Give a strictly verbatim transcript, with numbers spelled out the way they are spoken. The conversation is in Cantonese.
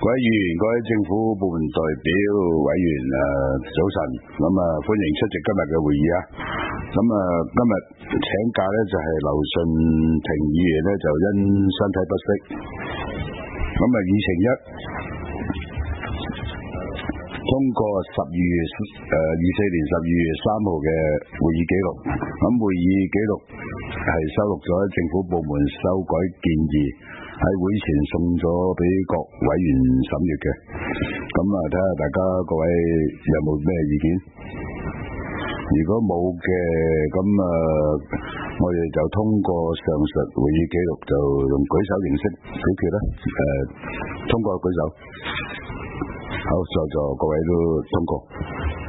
各位議員、各位政府部門代表、委員誒，早晨，咁啊歡迎出席今日嘅會議啊。咁啊今日請假咧就係劉順庭議員咧就因身體不適。咁啊議程一，通過十二月誒二四年十二月三號嘅會議記錄。咁會議記錄係收錄咗政府部門修改建議，喺會前送咗俾各委員審閱嘅。咁啊睇下大家各位有冇咩意見？如果冇嘅，咁啊我哋就通過上述會議記錄，就用舉手形式表決啦。誒，通過舉手。好，在座各位都通過。